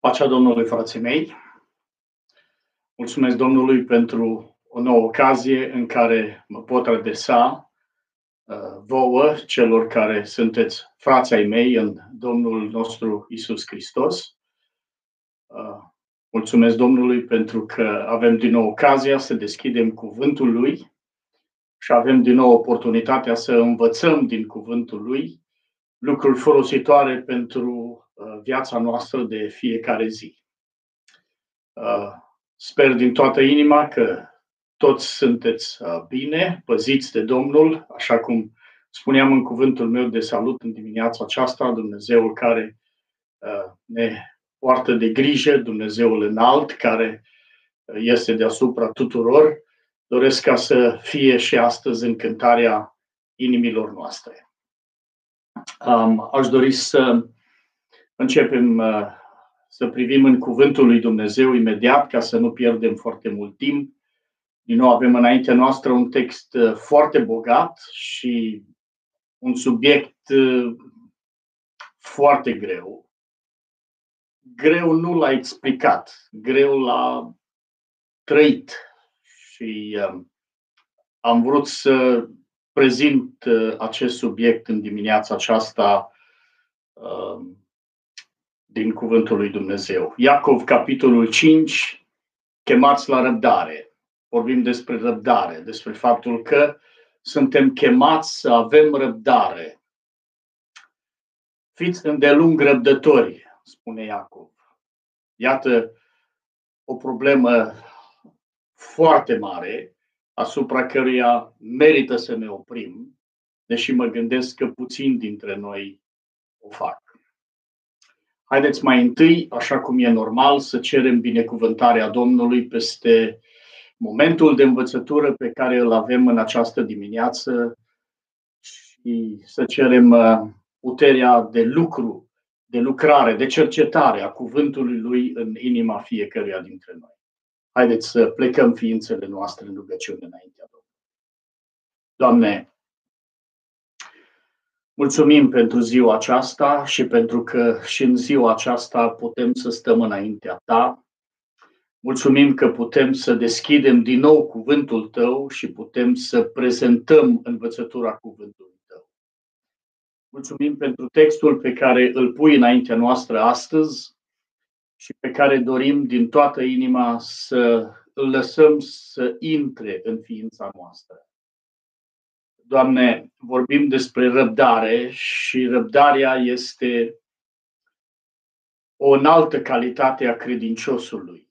Pacea Domnului, frații mei! Mulțumesc Domnului pentru o nouă ocazie în care mă pot adresa vouă, celor care sunteți frații ai mei în Domnul nostru Iisus Hristos. Mulțumesc Domnului pentru că avem din nou ocazia să deschidem cuvântul Lui și avem din nou oportunitatea să învățăm din cuvântul Lui lucruri folositoare pentru viața noastră de fiecare zi. Sper din toată inima că toți sunteți bine, păziți de Domnul, așa cum spuneam în cuvântul meu de salut în dimineața aceasta, Dumnezeul care ne poartă de grijă, Dumnezeul înalt care este deasupra tuturor, doresc ca să fie și astăzi în cântarea inimilor noastre. Aș dori să începem să privim în cuvântul lui Dumnezeu imediat, ca să nu pierdem foarte mult timp. Din nou avem înaintea noastră un text foarte bogat și un subiect foarte greu. Greu nu l-a explicat, greu l-a trăit. Și am vrut să prezint acest subiect în dimineața aceasta din cuvântul lui Dumnezeu. Iacov, capitolul 5, chemați la răbdare. Vorbim despre răbdare, despre faptul că suntem chemați să avem răbdare. Fiți îndelung răbdători, spune Iacov. Iată o problemă foarte mare asupra căruia merită să ne oprim, deși mă gândesc că puțini dintre noi o fac. Haideți mai întâi, așa cum e normal, să cerem binecuvântarea Domnului peste momentul de învățătură pe care îl avem în această dimineață și să cerem puterea de lucru, de lucrare, de cercetare a cuvântului Lui în inima fiecăruia dintre noi. Haideți să plecăm ființele noastre în rugăciune înaintea Domnului. Doamne, mulțumim pentru ziua aceasta și pentru că și în ziua aceasta putem să stăm înaintea Ta. Mulțumim că putem să deschidem din nou cuvântul Tău și putem să prezentăm învățătura cuvântului Tău. Mulțumim pentru textul pe care îl pui înaintea noastră astăzi și pe care dorim din toată inima să îl lăsăm să intre în ființa noastră. Doamne, vorbim despre răbdare și răbdarea este o înaltă calitate a credinciosului.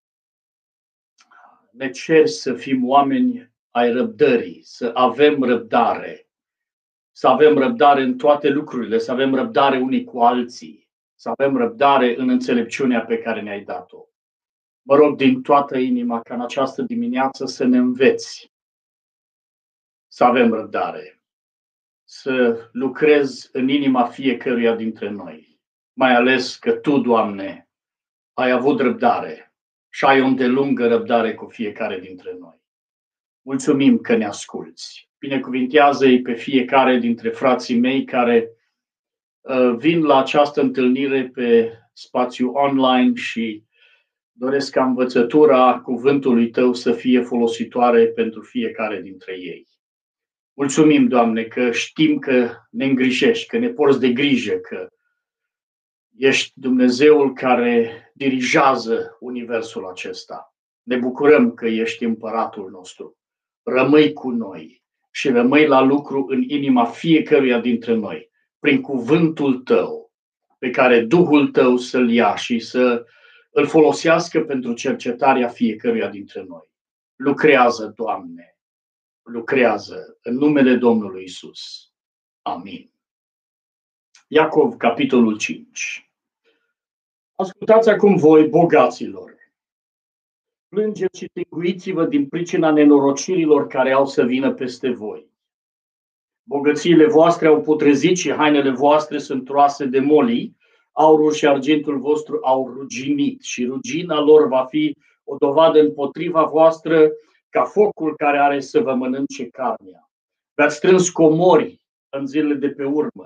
Ne ceri să fim oameni ai răbdării, să avem răbdare, să avem răbdare în toate lucrurile, să avem răbdare unii cu alții, să avem răbdare în înțelepciunea pe care ne-ai dat-o. Mă rog din toată inima ca în această dimineață să ne înveți să avem răbdare, să lucrezi în inima fiecăruia dintre noi, mai ales că Tu, Doamne, ai avut răbdare și ai o îndelungă răbdare cu fiecare dintre noi. Mulțumim că ne asculți. Binecuvintează-i pe fiecare dintre frații mei care vin la această întâlnire pe spațiu online și doresc ca învățătura cuvântului Tău să fie folositoare pentru fiecare dintre ei. Mulțumim, Doamne, că știm că ne îngrijești, că ne porți de grijă, că ești Dumnezeul care dirigează universul acesta. Ne bucurăm că ești împăratul nostru. Rămâi cu noi și rămâi la lucru în inima fiecăruia dintre noi, prin cuvântul Tău, pe care Duhul Tău să-l ia și să îl folosească pentru cercetarea fiecăruia dintre noi. Lucrează, Doamne, lucrează în numele Domnului Iisus. Amin. Iacov, capitolul 5. Ascultați acum voi, bogaților. Plângeți și tânguiți-vă din pricina nenorocirilor care au să vină peste voi. Bogățiile voastre au putrezit și hainele voastre sunt roase de molii, aurul și argintul vostru au ruginit și rugina lor va fi o dovadă împotriva voastră ca focul care are să vă mănânce carnea. V-ați strâns comori în zilele de pe urmă.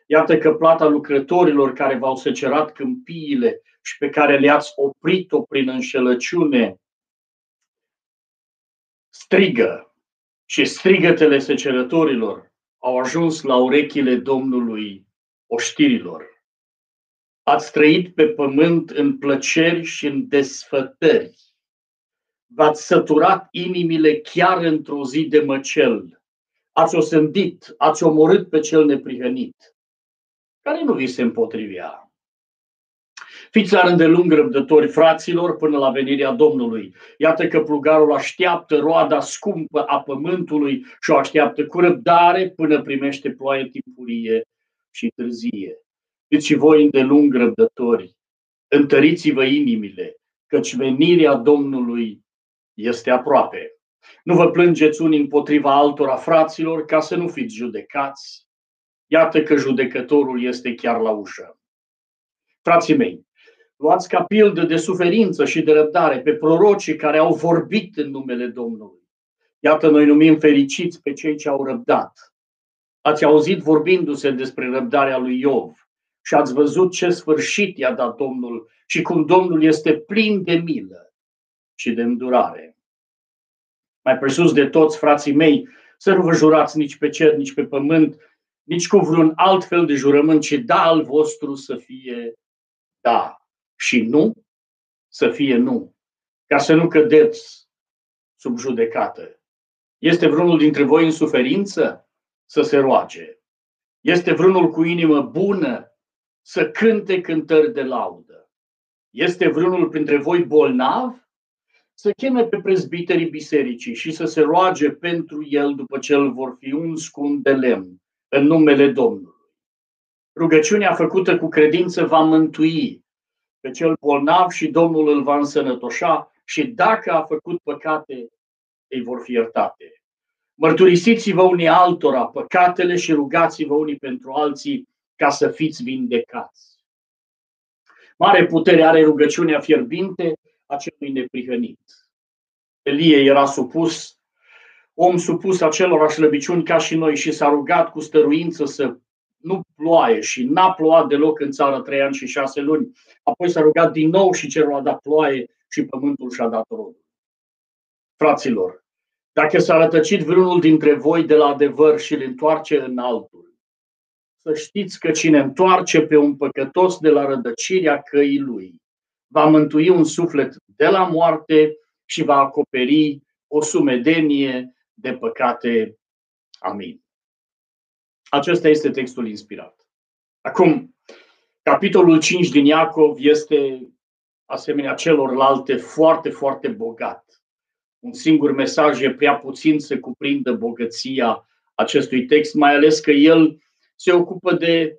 Iată că plata lucrătorilor care v-au secerat câmpiile și pe care le-ați oprit-o prin înșelăciune strigă, și strigătele secerătorilor au ajuns la urechile Domnului oștirilor. Ați trăit pe pământ în plăceri și în desfătări. V-ați săturat inimile chiar într-o zi de măcel. Ați osândit, ați omorât pe cel neprihănit, care nu vi se împotrivea. Fiți la rând răbdători, fraților, până la venirea Domnului. Iată că plugarul așteaptă roada scumpă a pământului și o așteaptă cu răbdare până primește ploaie timpurie și târzie. Fiți și voi îndelung răbdători, întăriți-vă inimile, căci venirea Domnului este aproape. Nu vă plângeți unii împotriva altora, fraților, ca să nu fiți judecați. Iată că judecătorul este chiar la ușă. Frații mei, luați ca pildă de suferință și de răbdare pe prorocii care au vorbit în numele Domnului. Iată, noi numim fericiți pe cei ce au răbdat. Ați auzit vorbindu-se despre răbdarea lui Iov și ați văzut ce sfârșit i-a dat Domnul și cum Domnul este plin de milă și de îndurare. Mai presus de toți, frații mei, să nu vă jurați nici pe cer, nici pe pământ, nici cu vreun alt fel de jurământ, ci da al vostru să fie da și nu să fie nu, ca să nu cădeți sub judecată. Este vreunul dintre voi în suferință? Să se roage. Este vreunul cu inimă bună? Să cânte cântări de laudă. Este vreunul printre voi bolnav? Să cheme pe prezbiterii bisericii și să se roage pentru el după ce îl vor fi uns cu un de lemn în numele Domnului. Rugăciunea făcută cu credință va mântui pe cel bolnav și Domnul îl va însănătoșa și dacă a făcut păcate, îi vor fi iertate. Mărturisiți-vă unii altora păcatele și rugați-vă unii pentru alții ca să fiți vindecați. Mare putere are rugăciunea fierbinte a celui neprihănit. Elie era om supus acelorași slăbiciuni ca și noi și s-a rugat cu stăruință să nu ploaie și n-a plouat deloc în țară 3 ani și 6 luni. Apoi s-a rugat din nou și cerul a dat ploaie și pământul și-a dat rodul. Fraților, dacă s-a rătăcit vreunul dintre voi de la adevăr și îl întoarce în altul, să știți că cine întoarce pe un păcătos de la rădăcirea căii lui, va mântui un suflet de la moarte și va acoperi o sumedenie de păcate. Amin. Acesta este textul inspirat. Acum, capitolul 5 din Iacov este, asemenea celorlalte, foarte, foarte bogat. Un singur mesaj e prea puțin să cuprindă bogăția acestui text, mai ales că el se ocupă de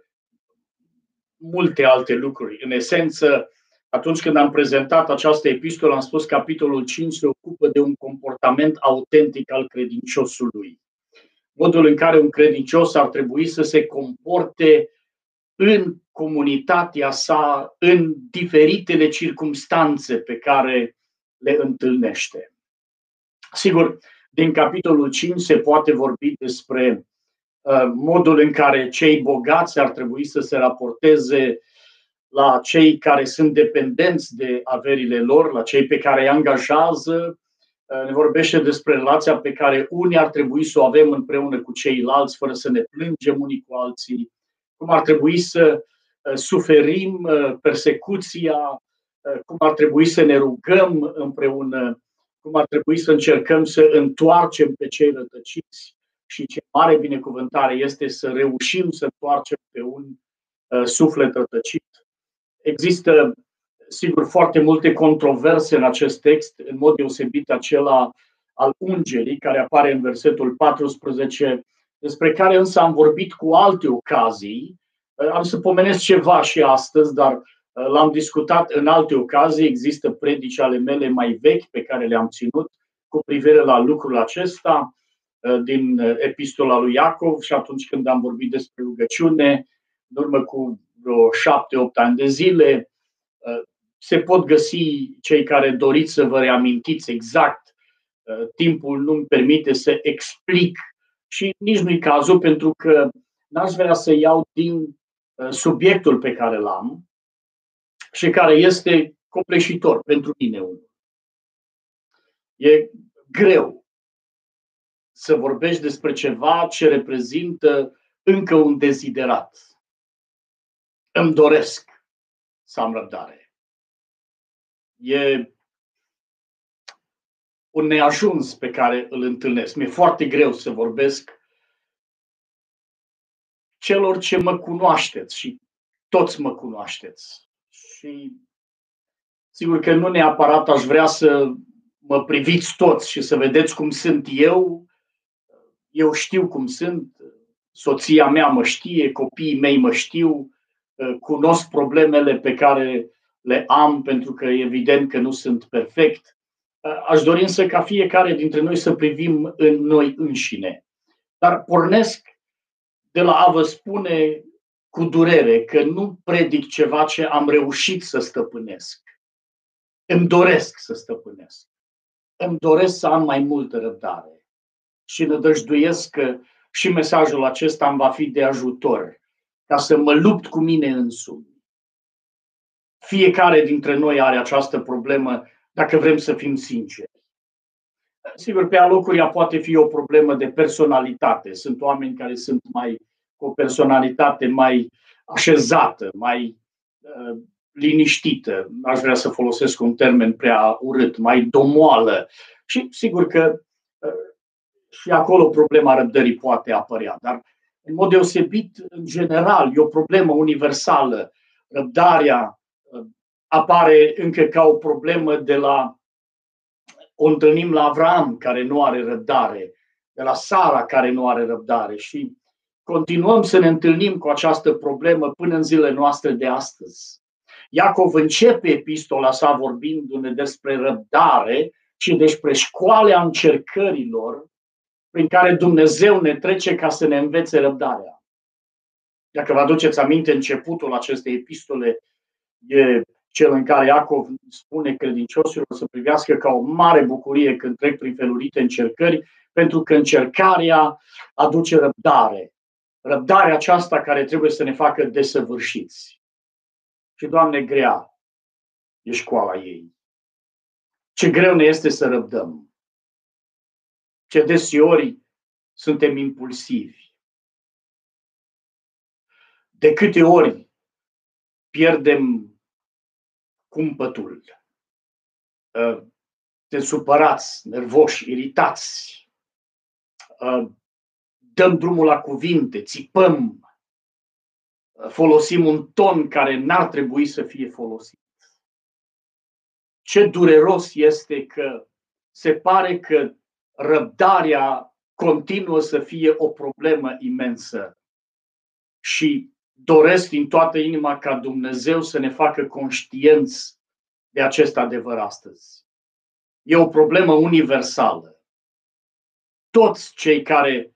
multe alte lucruri. În esență, atunci când am prezentat această epistolă, am spus că capitolul 5 se ocupă de un comportament autentic al credinciosului. Modul în care un credincios ar trebui să se comporte în comunitatea sa, în diferitele circumstanțe pe care le întâlnește. Sigur, din capitolul 5 se poate vorbi despre modul în care cei bogați ar trebui să se raporteze la cei care sunt dependenți de averile lor, la cei pe care îi angajează. Ne vorbește despre relația pe care unii ar trebui să o avem împreună cu ceilalți, fără să ne plângem unii cu alții, cum ar trebui să suferim persecuția, cum ar trebui să ne rugăm împreună, cum ar trebui să încercăm să întoarcem pe cei rătăciți și ce mare binecuvântare este să reușim să întoarcem pe un suflet rătăcit. Există, sigur, foarte multe controverse în acest text, în mod deosebit acela al ungerii, care apare în versetul 14, despre care însă am vorbit cu alte ocazii. Am să pomenesc ceva și astăzi, dar l-am discutat în alte ocazii. Există predici ale mele mai vechi pe care le-am ținut cu privire la lucrul acesta din epistola lui Iacov și atunci când am vorbit despre rugăciune, în urmă cu vreo 7-8 ani de zile. Se pot găsi cei care doriți să vă reamintiți exact. Timpul nu-mi permite să explic și nici nu-i cazul, pentru că n-aș vrea să iau din subiectul pe care l-am și care este copleșitor pentru mine. E greu să vorbești despre ceva ce reprezintă încă un deziderat. Îmi doresc să am răbdare. E un neajuns pe care îl întâlnesc. Mi-e foarte greu să vorbesc celor ce mă cunoașteți și toți mă cunoașteți. Și sigur că nu neapărat aș vrea să mă priviți toți și să vedeți cum sunt eu. Eu știu cum sunt, soția mea mă știe, copiii mei mă știu, cunosc problemele pe care le am, pentru că evident că nu sunt perfect. Aș dori însă ca fiecare dintre noi să privim în noi înșine. Dar pornesc de la a vă spune cu durere că nu predic ceva ce am reușit să stăpânesc. Îmi doresc să stăpânesc. Îmi doresc să am mai multă răbdare. Și nădăjduiesc că și mesajul acesta îmi va fi de ajutor ca să mă lupt cu mine însumi. Fiecare dintre noi are această problemă, dacă vrem să fim sinceri. Sigur, pe alocuri ea poate fi o problemă de personalitate. Sunt oameni care sunt cu o personalitate mai așezată, mai liniștită. Aș vrea să folosesc un termen prea urât, mai domoală. Și sigur că și acolo problema răbdării poate apărea. Dar, în mod deosebit, în general, e o problemă universală. Răbdarea apare încă ca o problemă o întâlnim la Avram, care nu are răbdare, de la Sara, care nu are răbdare. Și continuăm să ne întâlnim cu această problemă până în zilele noastre de astăzi. Iacov începe epistola sa vorbindu-ne despre răbdare și despre școala încercărilor prin care Dumnezeu ne trece ca să ne învețe răbdarea. Dacă vă aduceți aminte, începutul acestei epistole e cel în care Iacov spune credincioșilor să privească ca o mare bucurie când trec prin felurite încercări, pentru că încercarea aduce răbdare. Răbdarea aceasta care trebuie să ne facă desăvârșiți. Și, Doamne, grea e școala ei. Ce greu ne este să răbdăm. Ce deseori suntem impulsivi. De câte ori pierdem cumpătul, suntem supărați, nervoși, iritați, dăm drumul la cuvinte, țipăm, folosim un ton care n-ar trebui să fie folosit. Ce dureros este că se pare că răbdarea continuă să fie o problemă imensă și doresc din toată inima ca Dumnezeu să ne facă conștienți de acest adevăr astăzi. E o problemă universală. Toți cei care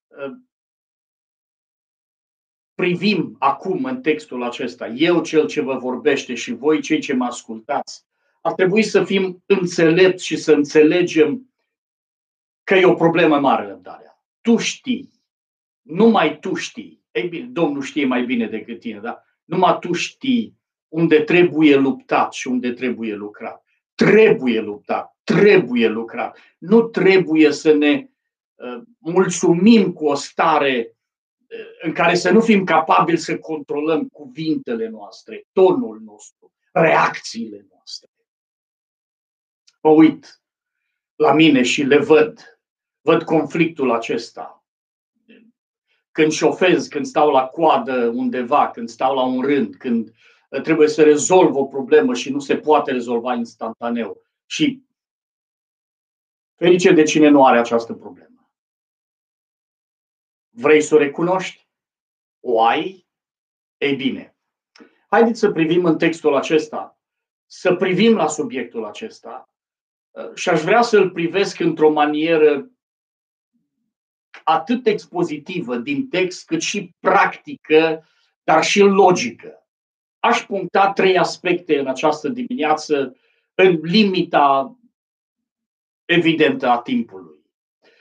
privim acum în textul acesta, eu cel ce vă vorbește și voi cei ce mă ascultați, ar trebui să fim înțelepți și să înțelegem că e o problemă mare răbdarea. Tu știi, numai tu știi. Ei bine, Domnul știe mai bine decât tine, dar numai tu știi unde trebuie luptat și unde trebuie lucrat. Trebuie luptat, trebuie lucrat. Nu trebuie să ne mulțumim cu o stare în care să nu fim capabili să controlăm cuvintele noastre, tonul nostru, reacțiile noastre. Mă uit la mine și le văd conflictul acesta. Când șofez, când stau la coadă undeva, când stau la un rând, când trebuie să rezolv o problemă și nu se poate rezolva instantaneu. Și ferice de cine nu are această problemă. Vrei să o recunoști? O ai? Ei bine, haideți să privim în textul acesta, să privim la subiectul acesta și aș vrea să-l privesc într-o manieră atât expozitivă din text, cât și practică, dar și logică. Aș puncta 3 aspecte în această dimineață, în limita evidentă a timpului.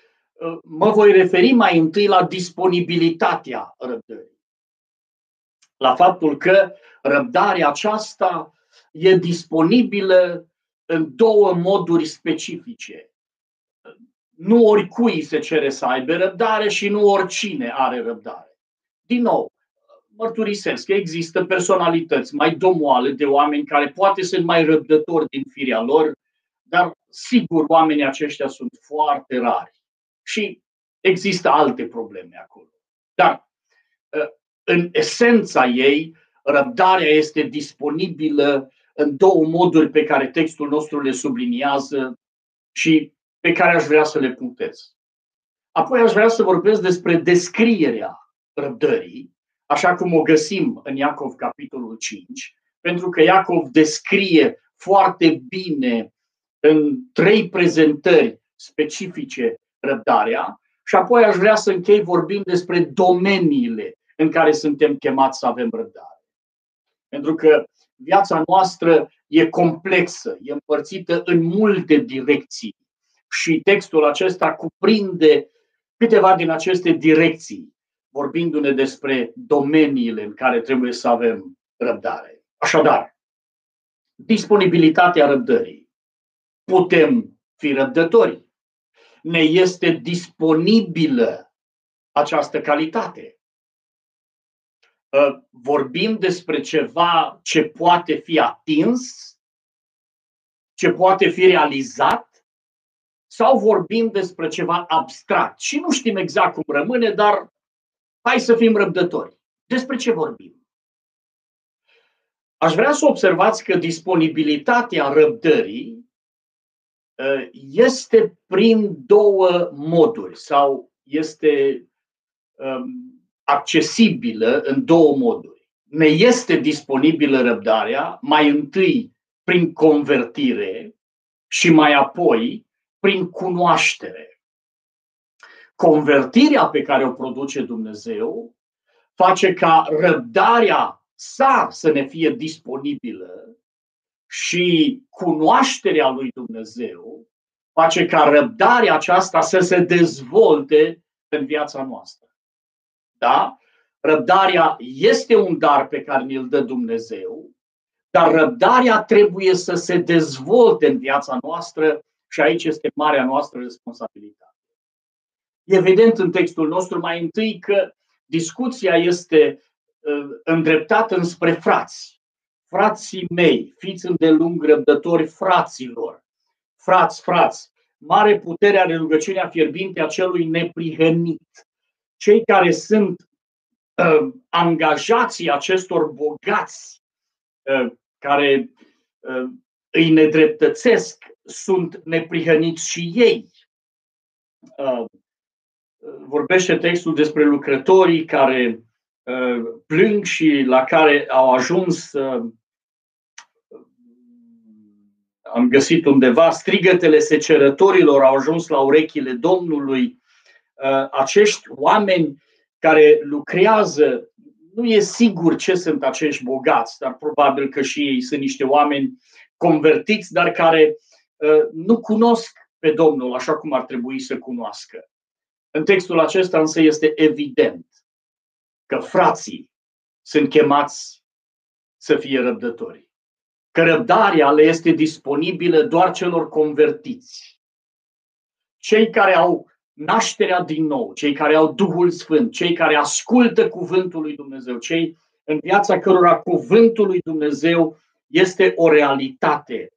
Mă voi referi mai întâi la disponibilitatea răbdării. la faptul că răbdarea aceasta e disponibilă în două moduri specifice. Nu oricui se cere să aibă răbdare și nu oricine are răbdare. Din nou, mărturisesc că există personalități mai domoale de oameni care poate sunt mai răbdători din firea lor, dar sigur oamenii aceștia sunt foarte rari și există alte probleme acolo. Dar în esența ei, răbdarea este disponibilă în două moduri pe care textul nostru le subliniază și pe care aș vrea să le punctez. Apoi aș vrea să vorbesc despre descrierea răbdării, așa cum o găsim în Iacov, capitolul 5, pentru că Iacov descrie foarte bine în 3 prezentări specifice răbdarea și apoi aș vrea să închei vorbind despre domeniile în care suntem chemați să avem răbdare. Pentru că viața noastră e complexă, e împărțită în multe direcții și textul acesta cuprinde câteva din aceste direcții, vorbindu-ne despre domeniile în care trebuie să avem răbdare. Așadar, disponibilitatea răbdării. Putem fi răbdători. Ne este disponibilă această calitate. Vorbim despre ceva ce poate fi atins, ce poate fi realizat, sau vorbim despre ceva abstract și nu știm exact cum rămâne, dar hai să fim răbdători. Despre ce vorbim? Aș vrea să observați că disponibilitatea răbdării este prin două moduri sau este accesibilă în două moduri. Ne este disponibilă răbdarea mai întâi prin convertire și mai apoi prin cunoaștere. Convertirea pe care o produce Dumnezeu face ca răbdarea sa să ne fie disponibilă și cunoașterea lui Dumnezeu face ca răbdarea aceasta să se dezvolte în viața noastră. Da? Răbdarea este un dar pe care ne-l dă Dumnezeu, dar răbdarea trebuie să se dezvolte în viața noastră și aici este marea noastră responsabilitate. E evident în textul nostru mai întâi că discuția este îndreptată înspre frați. Frații mei, fiți îndelung răbdători fraților. Frați, mare putere are rugăciunea fierbinte a celui neprihănit. Cei care sunt angajații acestor bogați care îi nedreptățesc sunt neprihăniți și ei. Vorbește textul despre lucrătorii care plâng și la care au ajuns, am găsit undeva, strigătele secerătorilor au ajuns la urechile Domnului. Acești oameni care lucrează, nu e sigur ce sunt acești bogați, dar probabil că și ei sunt niște oameni convertiți, dar care nu cunosc pe Domnul așa cum ar trebui să cunoască. În textul acesta însă este evident că frații sunt chemați să fie răbdători. Că răbdarea le este disponibilă doar celor convertiți. Cei care au nașterea din nou, cei care au Duhul Sfânt, cei care ascultă cuvântul lui Dumnezeu, cei în viața cărora cuvântul lui Dumnezeu este o realitate.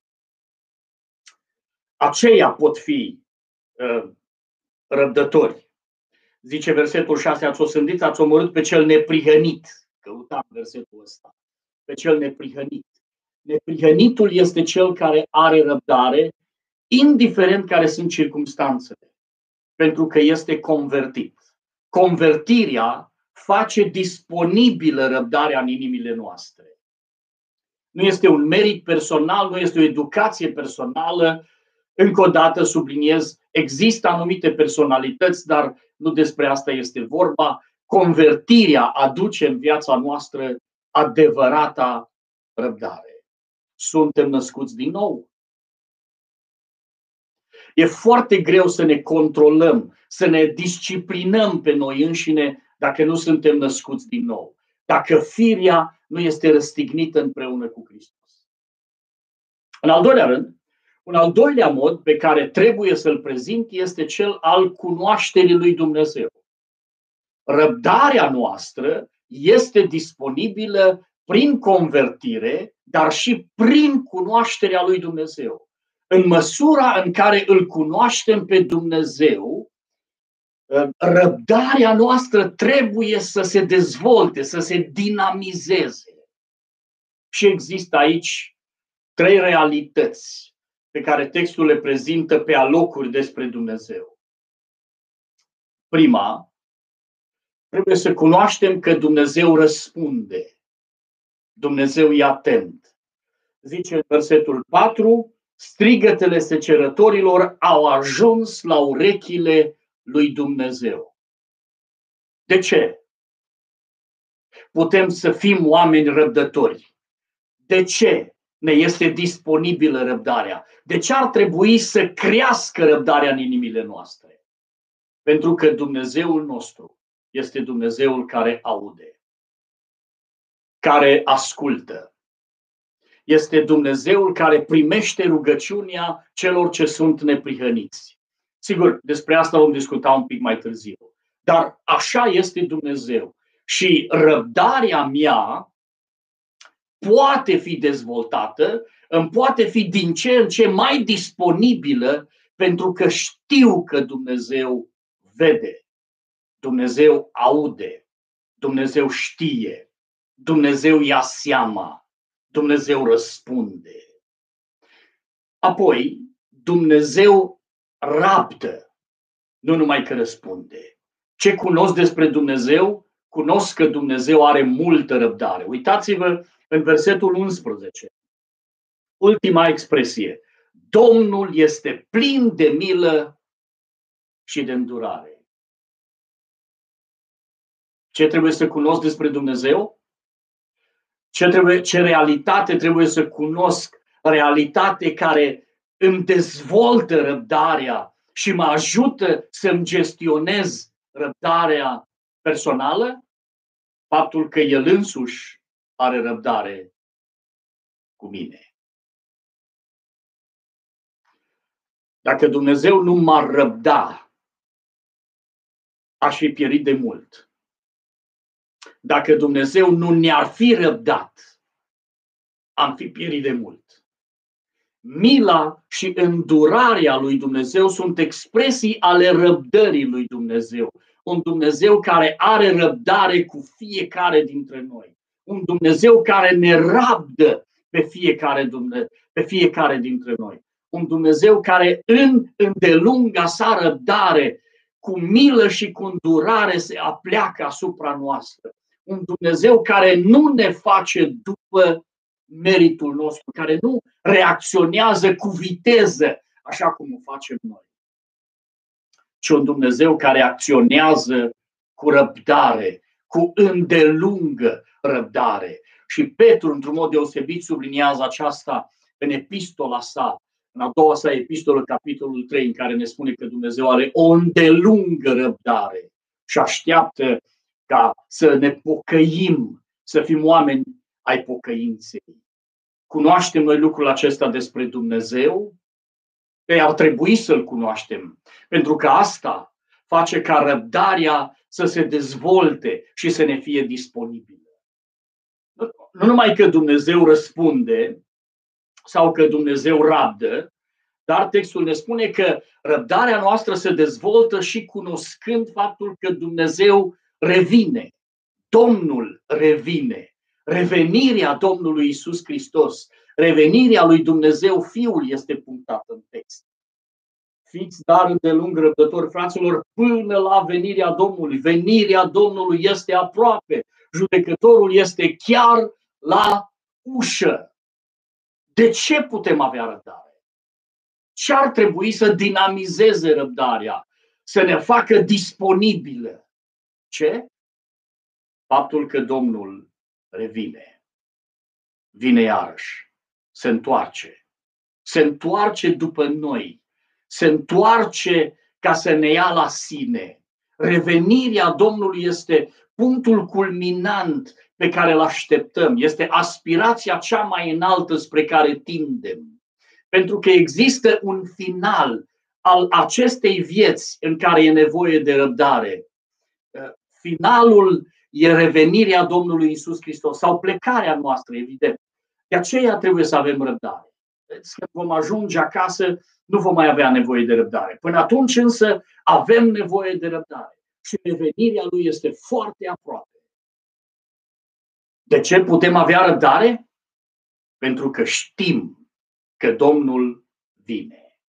Aceia pot fi răbdători. Zice versetul 6, ați osândit, ați omorât pe cel neprihănit. Căutam versetul ăsta. Pe cel neprihănit. Neprihănitul este cel care are răbdare, indiferent care sunt circumstanțele, pentru că este convertit. Convertirea face disponibilă răbdarea în inimile noastre. Nu este un merit personal, nu este o educație personală. Încă o dată subliniez, există anumite personalități, dar nu despre asta este vorba. Convertirea aduce în viața noastră adevărata răbdare. Suntem născuți din nou. E foarte greu să ne controlăm, să ne disciplinăm pe noi înșine dacă nu suntem născuți din nou. dacă firea nu este răstignită împreună cu Hristos. În al doilea rând, un al doilea mod pe care trebuie să-l prezint este cel al cunoașterii lui Dumnezeu. Răbdarea noastră este disponibilă prin convertire, dar și prin cunoașterea lui Dumnezeu. În măsura în care îl cunoaștem pe Dumnezeu, răbdarea noastră trebuie să se dezvolte, să se dinamizeze. Și există aici trei realități pe care textul le prezintă pe alocuri despre Dumnezeu. Prima, trebuie să cunoaștem că Dumnezeu răspunde. Dumnezeu e atent. Zice în versetul 4, strigătele secerătorilor au ajuns la urechile lui Dumnezeu. De ce? Putem să fim oameni răbdători. De ce ne este disponibilă răbdarea? De ce ar trebui să crească răbdarea în inimile noastre? Pentru că Dumnezeul nostru este Dumnezeul care aude, care ascultă. Este Dumnezeul care primește rugăciunea celor ce sunt neprihăniți. Sigur, despre asta vom discuta un pic mai târziu. Dar așa este Dumnezeu. Și răbdarea mea poate fi dezvoltată, îmi poate fi din ce în ce mai disponibilă, pentru că știu că Dumnezeu vede, Dumnezeu aude, Dumnezeu știe, Dumnezeu ia seama, Dumnezeu răspunde. Apoi, Dumnezeu rabdă, nu numai că răspunde. Ce cunosc despre Dumnezeu? Cunosc că Dumnezeu are multă răbdare. Uitați-vă în versetul 11. Ultima expresie. Domnul este plin de milă și de îndurare. Ce trebuie să cunosc despre Dumnezeu? Ce realitate trebuie să cunosc? Realitate care îmi dezvoltă răbdarea și mă ajută să-mi gestionez răbdarea personală? Faptul că El însuși are răbdare cu mine. Dacă Dumnezeu nu m-ar răbda, aș fi pierit de mult. Dacă Dumnezeu nu ne-ar fi răbdat, am fi pierit de mult. Mila și îndurarea lui Dumnezeu sunt expresii ale răbdării lui Dumnezeu. Un Dumnezeu care are răbdare cu fiecare dintre noi. Un Dumnezeu care ne rabdă pe fiecare dintre noi. Un Dumnezeu care în îndelunga sa răbdare, cu milă și cu îndurare se apleacă asupra noastră. Un Dumnezeu care nu ne face după meritul nostru, care nu reacționează cu viteză, așa cum o facem noi, ci un Dumnezeu care acționează cu răbdare, cu îndelungă răbdare. Și Petru, într-un mod deosebit, subliniază aceasta în epistola sa, în a doua sa epistolă, capitolul 3, în care ne spune că Dumnezeu are o îndelungă răbdare și așteaptă ca să ne pocăim, să fim oameni ai pocăinței. Cunoaștem noi lucrul acesta despre Dumnezeu? Ei, ar trebui să-L cunoaștem, pentru că asta face ca răbdarea să se dezvolte și să ne fie disponibilă. Nu numai că Dumnezeu răspunde sau că Dumnezeu rabdă, dar textul ne spune că răbdarea noastră se dezvoltă și cunoscând faptul că Dumnezeu revine. Domnul revine. Revenirea Domnului Iisus Hristos, revenirea lui Dumnezeu Fiul este punctată în text. Fiți dar îndelung răbdători, fraților, până la venirea Domnului. Venirea Domnului este aproape. Judecătorul este chiar la ușă. De ce putem avea răbdare? Ce ar trebui să dinamizeze răbdarea? Să ne facă disponibilă? Ce? Faptul că Domnul revine. Vine iarăși. Se întoarce. Se întoarce după noi. Se întoarce ca să ne ia la sine. Revenirea Domnului este punctul culminant pe care îl așteptăm, este aspirația cea mai înaltă spre care tindem. Pentru că există un final al acestei vieți în care e nevoie de răbdare. Finalul e revenirea Domnului Iisus Hristos sau plecarea noastră, evident. De aceea trebuie să avem răbdare. Când vom ajunge acasă, nu vom mai avea nevoie de răbdare. Până atunci însă avem nevoie de răbdare. Și revenirea Lui este foarte aproape. De ce putem avea răbdare? Pentru că știm că Domnul vine.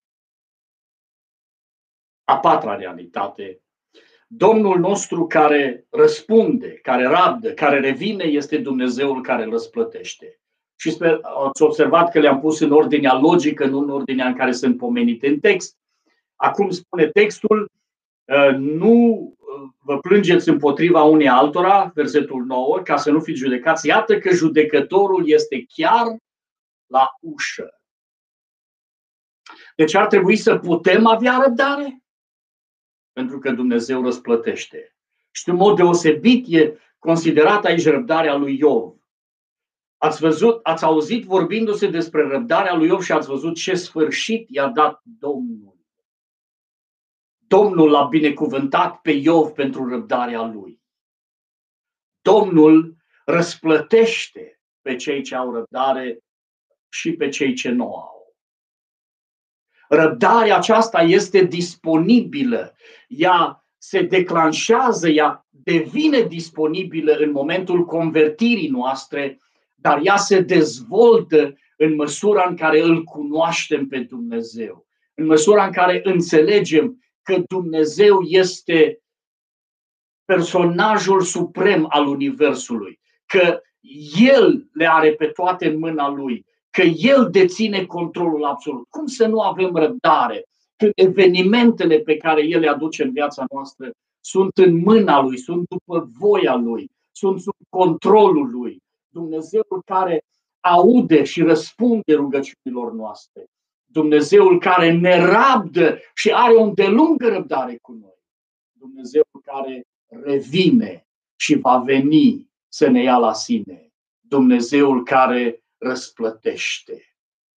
A patra realitate. Domnul nostru care răspunde, care rabdă, care revine, este Dumnezeul care răsplătește. Și sper, ați observat că le-am pus în ordinea logică, nu în ordinea în care sunt pomenite în text. Acum spune textul, nu vă plângeți împotriva unei altora, versetul 9, ca să nu fiți judecați. Iată că judecătorul este chiar la ușă. Deci ar trebui să putem avea răbdare? Pentru că Dumnezeu răsplătește. Și în mod deosebit e considerat aici răbdarea lui Iov. Ați auzit vorbindu-se despre răbdarea lui Iov și ați văzut ce sfârșit i-a dat Domnul. Domnul l-a binecuvântat pe Iov pentru răbdarea lui. Domnul răsplătește pe cei ce au răbdare și pe cei ce nu au. Răbdarea aceasta este disponibilă. Ea se declanșează, ea devine disponibilă în momentul convertirii noastre, dar ea se dezvoltă în măsura în care îl cunoaștem pe Dumnezeu. În măsura în care înțelegem că Dumnezeu este personajul suprem al Universului, că El le are pe toate în mâna Lui, că El deține controlul absolut. Cum să nu avem răbdare când evenimentele pe care El le aduce în viața noastră sunt în mâna Lui, sunt după voia Lui, sunt sub controlul Lui. Dumnezeul care aude și răspunde rugăciunilor noastre. Dumnezeul care ne rabdă și are o îndelungă răbdare cu noi. Dumnezeul care revine și va veni să ne ia la sine. Dumnezeul care răsplătește.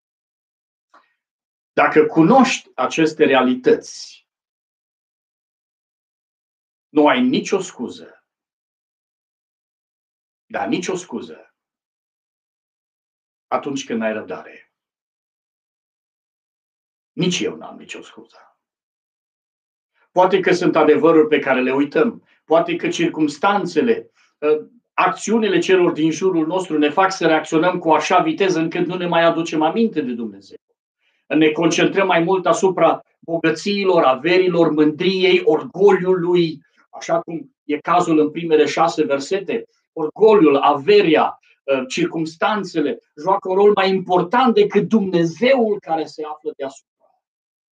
Dacă cunoști aceste realități, nu ai nicio scuză. Dar nicio scuză atunci când ai răbdare. Nici eu n-am nicio scuză. Poate că sunt adevăruri pe care le uităm. Poate că circumstanțele, acțiunile celor din jurul nostru ne fac să reacționăm cu așa viteză încât nu ne mai aducem aminte de Dumnezeu. Ne concentrăm mai mult asupra bogățiilor, averilor, mândriei, orgoliului, așa cum e cazul în primele 6 versete. Orgoliul, averia, circumstanțele joacă un rol mai important decât Dumnezeul care se află deasupra.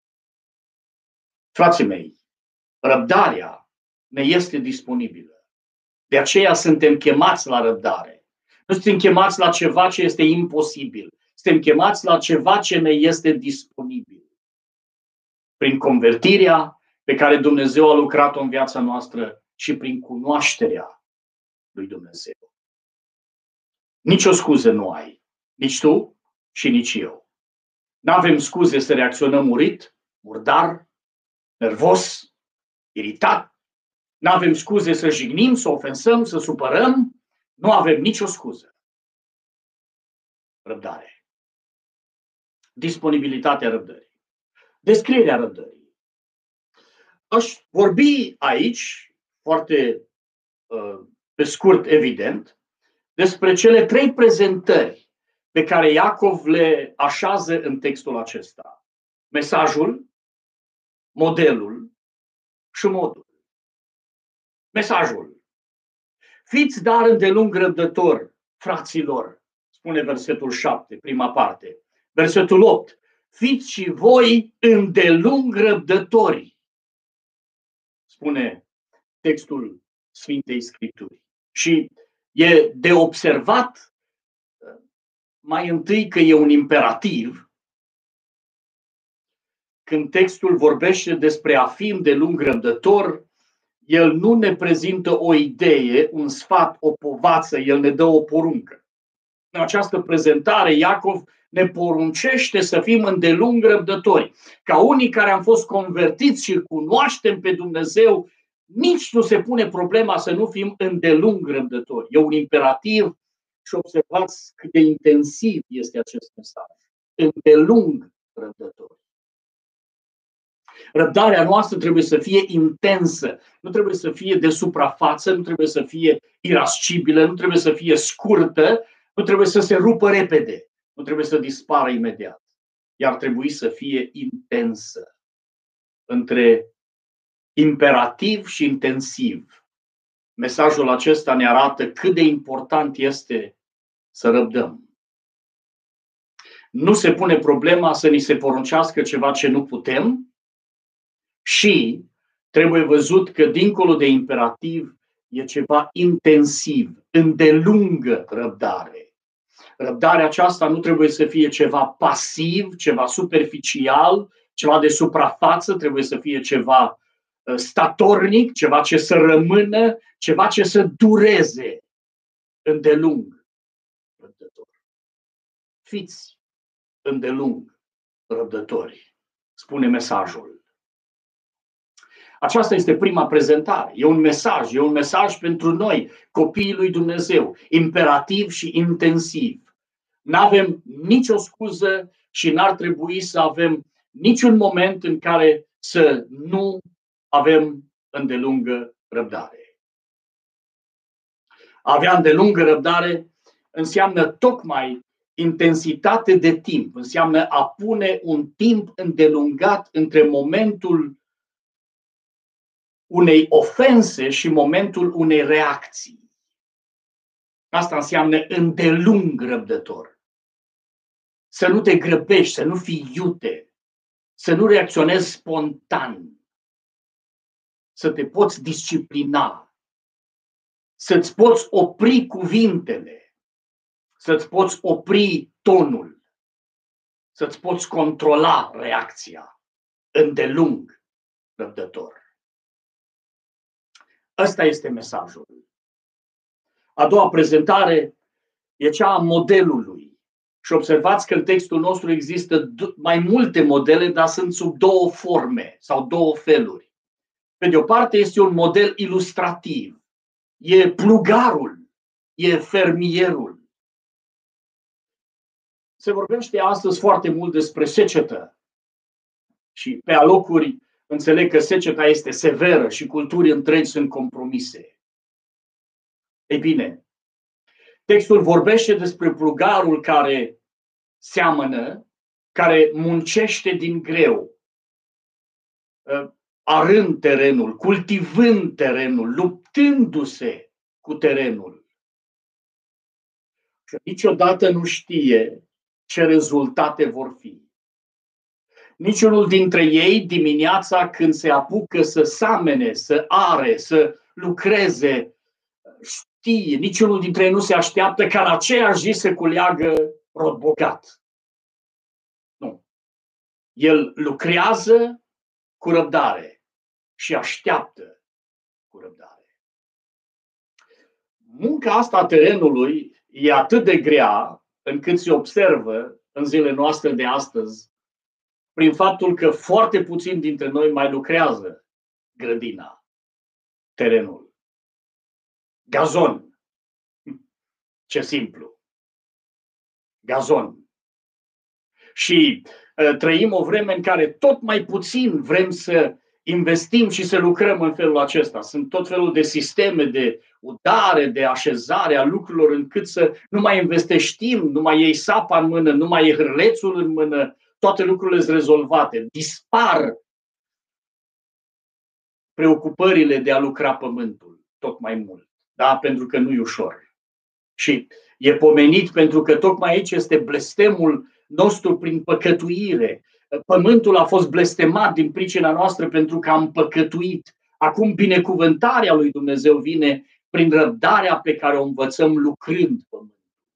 Frații mei, răbdarea ne este disponibilă. De aceea suntem chemați la răbdare. Nu suntem chemați la ceva ce este imposibil. Suntem chemați la ceva ce ne este disponibil. Prin convertirea pe care Dumnezeu a lucrat-o în viața noastră și prin cunoașterea lui Dumnezeu. Nici o scuză nu ai. Nici tu și nici eu. Nu avem scuze să reacționăm urât, murdar, nervos, iritat. Nu avem scuze să jignim, să ofensăm, să supărăm. Nu avem nicio scuză. Răbdare. Disponibilitatea răbdării. Descrierea răbdării. Aș vorbi aici, foarte pe scurt, evident, despre cele 3 prezentări pe care Iacov le așează în textul acesta. Mesajul, modelul și modul. Mesajul. Fiți dar îndelung răbdători, fraților, spune versetul 7, prima parte. Versetul 8. Fiți și voi îndelung răbdători, spune textul Sfintei Scripturi. Și e de observat mai întâi că e un imperativ. Când textul vorbește despre a fi îndelung răbdător, El nu ne prezintă o idee, un sfat, o povață, El ne dă o poruncă. În această prezentare, Iacov ne poruncește să fim îndelung răbdători. Ca unii care am fost convertiți și cunoaștem pe Dumnezeu, nici nu se pune problema să nu fim îndelung răbdători. E un imperativ și observați cât de intensiv este acest mesaj. Îndelung răbdători. Răbdarea noastră trebuie să fie intensă, nu trebuie să fie de suprafață, nu trebuie să fie irascibilă, nu trebuie să fie scurtă, nu trebuie să se rupă repede, nu trebuie să dispară imediat. Ea ar trebui să fie intensă, între imperativ și intensiv. Mesajul acesta ne arată cât de important este să răbdăm. Nu se pune problema să ni se poruncească ceva ce nu putem și trebuie văzut că dincolo de imperativ e ceva intensiv, îndelungă răbdare. Răbdarea aceasta nu trebuie să fie ceva pasiv, ceva superficial, ceva de suprafață, trebuie să fie ceva statornic, ceva ce să rămână, ceva ce să dureze îndelung răbdători. Fiți îndelung răbdători, spune mesajul. Aceasta este prima prezentare. E un mesaj pentru noi, copiii lui Dumnezeu, imperativ și intensiv. N-avem nicio scuză și n-ar trebui să avem niciun moment în care să nu avem îndelungă răbdare. A avea îndelungă răbdare înseamnă tocmai intensitate de timp, înseamnă a pune un timp îndelungat între momentul unei ofense și momentul unei reacții. Asta înseamnă îndelung răbdător. Să nu te grăbești, să nu fii iute, să nu reacționezi spontan, să te poți disciplina, să-ți poți opri cuvintele, să-ți poți opri tonul, să-ți poți controla reacția, îndelung răbdător. Ăsta este mesajul. A doua prezentare e cea a modelului. Și observați că în textul nostru există mai multe modele, dar sunt sub două forme sau două feluri. Pe de o parte este un model ilustrativ. E plugarul, e fermierul. Se vorbește astăzi foarte mult despre secetă. Și pe alocuri înțeleg că seceta este severă și culturi întregi sunt compromise. Ei bine, textul vorbește despre plugarul care seamănă, care muncește din greu, arând terenul, cultivând terenul, luptându-se cu terenul. Și niciodată nu știe ce rezultate vor fi. Niciunul dintre ei dimineața când se apucă să samene, să are, să lucreze, știe, niciunul dintre ei nu se așteaptă ca în aceeași zi să culeagă rod bogat. Nu. El lucrează cu răbdare și așteaptă cu răbdare. Munca asta a terenului e atât de grea încât se observă în zilele noastre de astăzi prin faptul că foarte puțini dintre noi mai lucrează grădina, terenul. Gazon. Ce simplu. Gazon. Și trăim o vreme în care tot mai puțin vrem să investim și să lucrăm în felul acesta. Sunt tot felul de sisteme de udare, de așezare a lucrurilor încât să nu mai investești timp, nu mai iei sapa în mână, nu mai iei hârlețul în mână, toate lucrurile sunt rezolvate. Dispar preocupările de a lucra pământul tot mai mult. Da? Pentru că nu e ușor. Și e pomenit pentru că tocmai aici este blestemul nostru prin păcătuire. Pământul a fost blestemat din pricina noastră pentru că am păcătuit. Acum binecuvântarea lui Dumnezeu vine prin răbdarea pe care o învățăm lucrând pământul.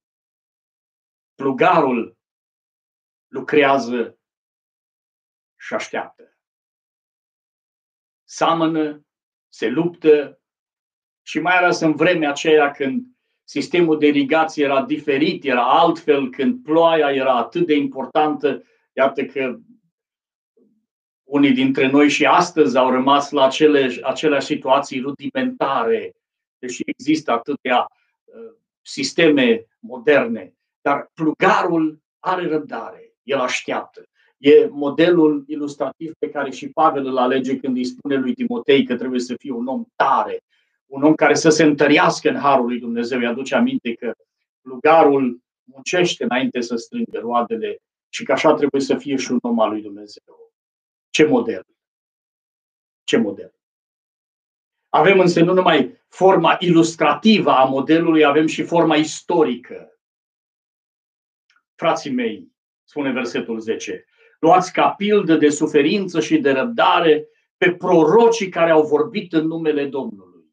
Plugarul lucrează și așteaptă. Seamănă, se luptă și mai ales în vremea aceea când sistemul de irigație era diferit, era altfel, când ploaia era atât de importantă. Iată că unii dintre noi și astăzi au rămas la aceleași situații rudimentare, deși există atâtea sisteme moderne. Dar plugarul are răbdare, el așteaptă. E modelul ilustrativ pe care și Pavel îl alege când îi spune lui Timotei că trebuie să fie un om tare, un om care să se întărească în harul lui Dumnezeu. Îi aduce aminte că plugarul muncește înainte să strângă roadele și că așa trebuie să fie și un om al lui Dumnezeu. Ce model! Ce model! Avem însă nu numai forma ilustrativă a modelului, avem și forma istorică. Frații mei, spune versetul 10, luați ca pildă de suferință și de răbdare pe prorocii care au vorbit în numele Domnului.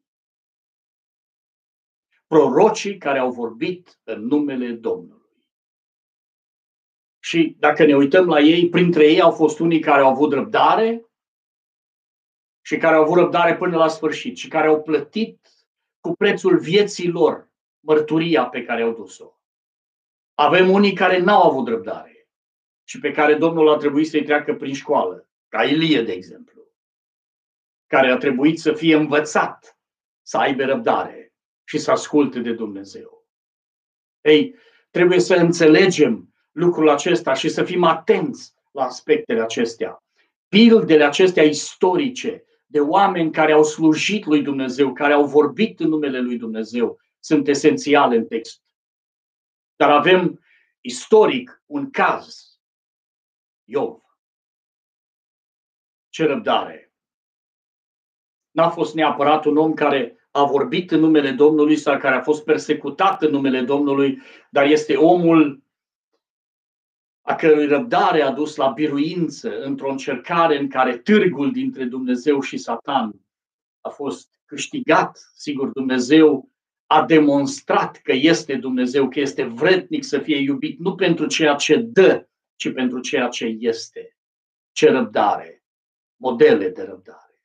Prorocii care au vorbit în numele Domnului. Și dacă ne uităm la ei, printre ei au fost unii care au avut răbdare și care au avut răbdare până la sfârșit și care au plătit cu prețul vieții lor mărturia pe care au dus-o. Avem unii care n-au avut răbdare și pe care Domnul a trebuit să-i treacă prin școală, ca Ilie, de exemplu, care a trebuit să fie învățat să aibă răbdare și să asculte de Dumnezeu. Ei, trebuie să înțelegem lucrul acesta și să fim atenți la aspectele acestea. Pildele acestea istorice de oameni care au slujit lui Dumnezeu, care au vorbit în numele lui Dumnezeu, sunt esențiale în text. Dar avem istoric un caz. Iov. Ce răbdare! N-a fost neapărat un om care a vorbit în numele Domnului sau care a fost persecutat în numele Domnului, dar este omul a cărui răbdare a dus la biruință într-o încercare în care târgul dintre Dumnezeu și Satan a fost câștigat. Sigur, Dumnezeu a demonstrat că este Dumnezeu, că este vrednic să fie iubit, nu pentru ceea ce dă, ci pentru ceea ce este. Ce răbdare! Modele de răbdare.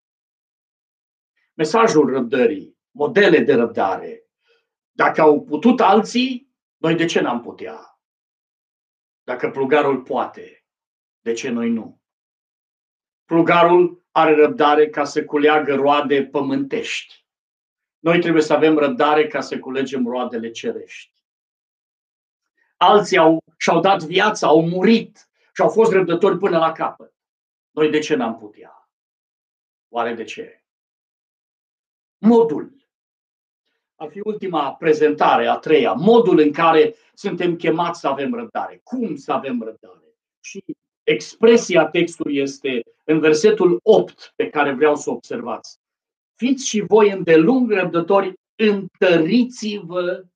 Mesajul răbdării, modele de răbdare. Dacă au putut alții, noi de ce n-am putea? Dacă plugarul poate, de ce noi nu? Plugarul are răbdare ca să culeagă roade pământești. Noi trebuie să avem răbdare ca să culegem roadele cerești. Alții și-au dat viața, au murit și au fost răbdători până la capăt. Noi de ce n-am putea? Oare de ce? Modul. Ar fi ultima prezentare, a treia. Modul în care suntem chemați să avem răbdare. Cum să avem răbdare? Și expresia textului este în versetul 8 pe care vreau să observați. Fiți și voi îndelung răbdători, întăriți-vă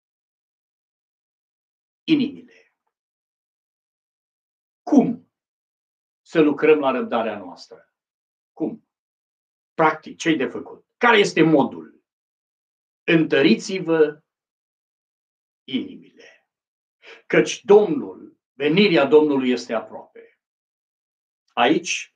inimile. Cum să lucrăm la răbdarea noastră? Cum? Practic, ce-i de făcut? Care este modul? Întăriți-vă inimile. Căci Domnul, venirea Domnului este aproape. Aici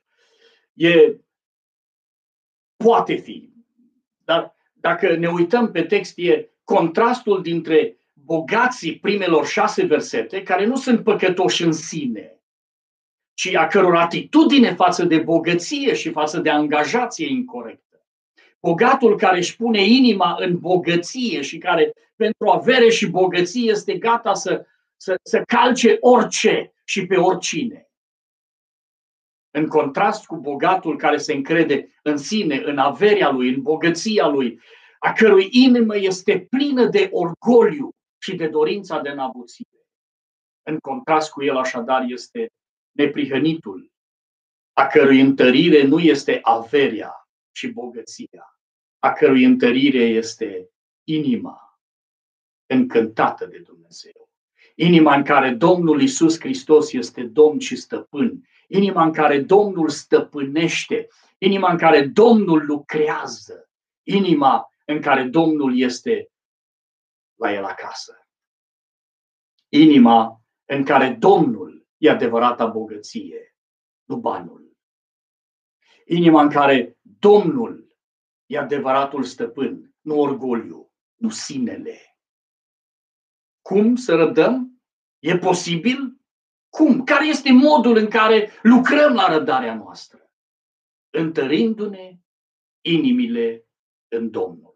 poate fi. Dar dacă ne uităm pe text, e contrastul dintre bogații primelor 6 versete, care nu sunt păcătoși în sine, ci a căror atitudine față de bogăție și față de angajație incorectă. Bogatul care își pune inima în bogăție și care pentru avere și bogăție este gata să calce orice și pe oricine. În contrast cu bogatul care se încrede în sine, în averea lui, în bogăția lui, a cărui inimă este plină de orgoliu și de dorința de înabuțire. În contrast cu el, așadar, este neprihănitul, a cărui întărire nu este averea și bogăția, a cărui întărire este inima încântată de Dumnezeu. Inima în care Domnul Iisus Hristos este Domn și Stăpân. Inima în care Domnul stăpânește. Inima în care Domnul lucrează. Inima în care Domnul este la el acasă. Inima în care Domnul e adevărata bogăție, nu banul. Inima în care Domnul e adevăratul stăpân, nu orgoliu, nu sinele. Cum să răbdăm? E posibil? Cum? Care este modul în care lucrăm la răbdarea noastră? Întărindu-ne inimile în Domnul.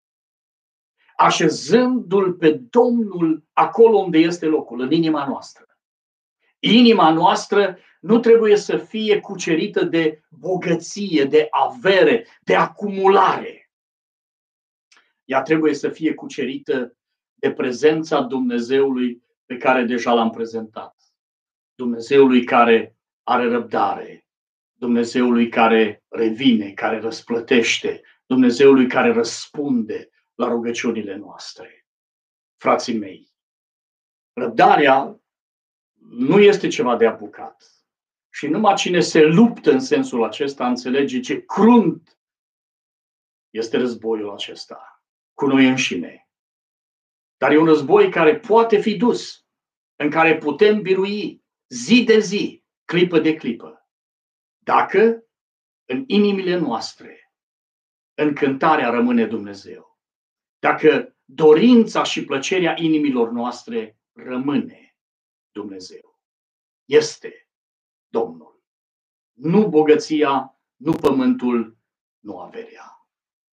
Așezându-L pe Domnul acolo unde este locul, în inima noastră. Inima noastră nu trebuie să fie cucerită de bogăție, de avere, de acumulare. Ea trebuie să fie cucerită de prezența Dumnezeului pe care deja l-am prezentat. Dumnezeului care are răbdare, Dumnezeului care revine, care răsplătește, Dumnezeului care răspunde la rugăciunile noastre. Frații mei, răbdarea nu este ceva de apucat. Și numai cine se luptă în sensul acesta înțelege ce crunt este războiul acesta cu noi înșine. Dar e un război care poate fi dus, în care putem birui zi de zi, clipă de clipă. Dacă în inimile noastre încântarea rămâne Dumnezeu. Dacă dorința și plăcerea inimilor noastre rămâne Dumnezeu. Este Domnul. Nu bogăția, nu pământul, nu averea.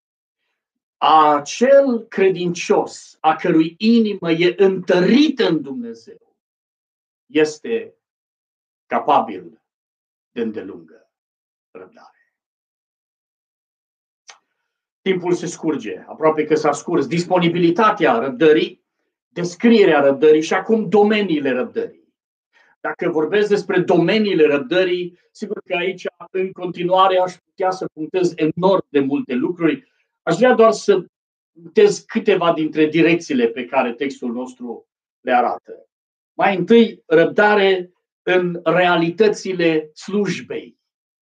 Acel credincios a cărui inimă e întărită în Dumnezeu este capabil de îndelungă răbdare. Timpul se scurge, aproape că s-a scurs. Disponibilitatea răbdării, descrierea răbdării și acum domeniile răbdării. Dacă vorbesc despre domeniile răbdării, sigur că aici în continuare aș putea să punctez enorm de multe lucruri. Aș vrea doar să punctez câteva dintre direcțiile pe care textul nostru le arată. Mai întâi, răbdare în realitățile slujbei.